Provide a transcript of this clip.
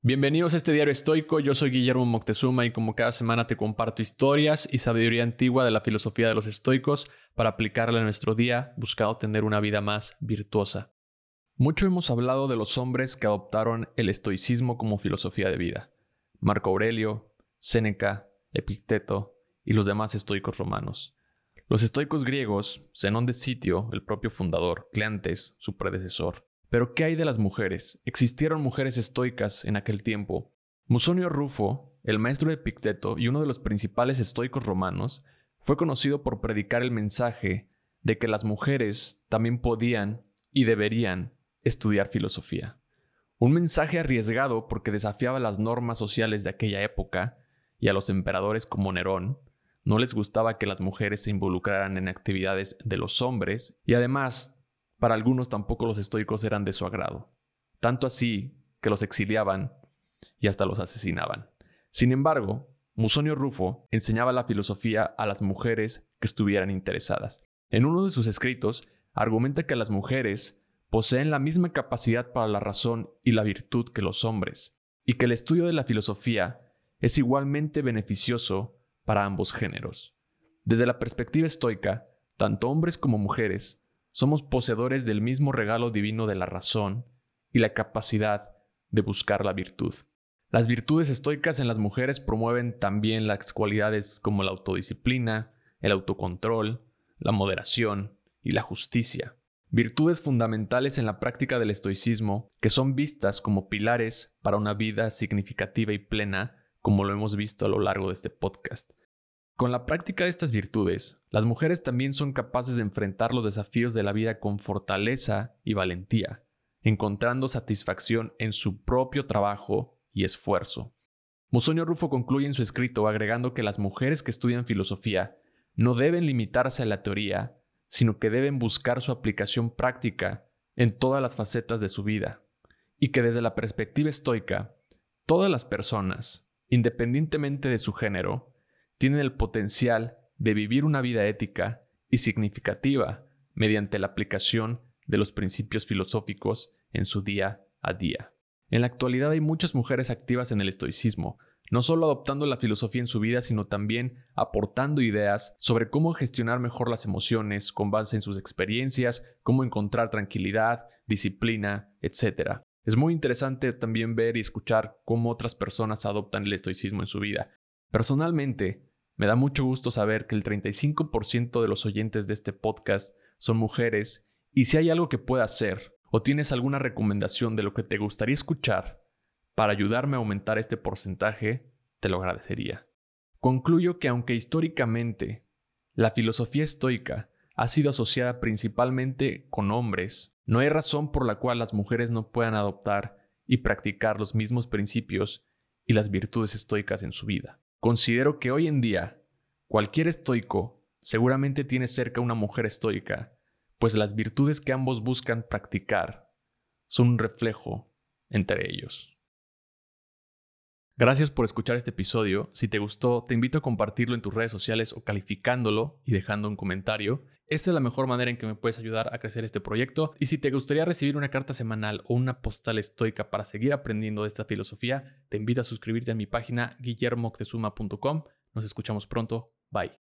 Bienvenidos a este diario estoico, yo soy Guillermo Moctezuma y como cada semana te comparto historias y sabiduría antigua de la filosofía de los estoicos para aplicarla en nuestro día, buscando tener una vida más virtuosa. Mucho hemos hablado de los hombres que adoptaron el estoicismo como filosofía de vida. Marco Aurelio, Séneca, Epicteto y los demás estoicos romanos. Los estoicos griegos, Zenón de Sitio, el propio fundador, Cleantes, su predecesor. Pero ¿qué hay de las mujeres? ¿Existieron mujeres estoicas en aquel tiempo? Musonio Rufo, el maestro de Epicteto y uno de los principales estoicos romanos, fue conocido por predicar el mensaje de que las mujeres también podían y deberían estudiar filosofía. Un mensaje arriesgado porque desafiaba las normas sociales de aquella época y a los emperadores como Nerón no les gustaba que las mujeres se involucraran en actividades de los hombres y además para algunos tampoco los estoicos eran de su agrado, tanto así que los exiliaban y hasta los asesinaban. Sin embargo, Musonio Rufo enseñaba la filosofía a las mujeres que estuvieran interesadas. En uno de sus escritos, argumenta que las mujeres poseen la misma capacidad para la razón y la virtud que los hombres, y que el estudio de la filosofía es igualmente beneficioso para ambos géneros. Desde la perspectiva estoica, tanto hombres como mujeres somos poseedores del mismo regalo divino de la razón y la capacidad de buscar la virtud. Las virtudes estoicas en las mujeres promueven también las cualidades como la autodisciplina, el autocontrol, la moderación y la justicia. Virtudes fundamentales en la práctica del estoicismo que son vistas como pilares para una vida significativa y plena, como lo hemos visto a lo largo de este podcast. Con la práctica de estas virtudes, las mujeres también son capaces de enfrentar los desafíos de la vida con fortaleza y valentía, encontrando satisfacción en su propio trabajo y esfuerzo. Musonio Rufo concluye en su escrito agregando que las mujeres que estudian filosofía no deben limitarse a la teoría, sino que deben buscar su aplicación práctica en todas las facetas de su vida, y que desde la perspectiva estoica, todas las personas, independientemente de su género, tienen el potencial de vivir una vida ética y significativa mediante la aplicación de los principios filosóficos en su día a día. En la actualidad hay muchas mujeres activas en el estoicismo, no solo adoptando la filosofía en su vida, sino también aportando ideas sobre cómo gestionar mejor las emociones con base en sus experiencias, cómo encontrar tranquilidad, disciplina, etc. Es muy interesante también ver y escuchar cómo otras personas adoptan el estoicismo en su vida. Personalmente, me da mucho gusto saber que el 35% de los oyentes de este podcast son mujeres y si hay algo que pueda hacer o tienes alguna recomendación de lo que te gustaría escuchar para ayudarme a aumentar este porcentaje, te lo agradecería. Concluyo que aunque históricamente la filosofía estoica ha sido asociada principalmente con hombres, no hay razón por la cual las mujeres no puedan adoptar y practicar los mismos principios y las virtudes estoicas en su vida. Considero que hoy en día, cualquier estoico seguramente tiene cerca una mujer estoica, pues las virtudes que ambos buscan practicar son un reflejo entre ellos. Gracias por escuchar este episodio. Si te gustó, te invito a compartirlo en tus redes sociales o calificándolo y dejando un comentario. Esta es la mejor manera en que me puedes ayudar a crecer este proyecto. Y si te gustaría recibir una carta semanal o una postal estoica para seguir aprendiendo de esta filosofía, te invito a suscribirte a mi página guillermoctezuma.com. Nos escuchamos pronto. Bye.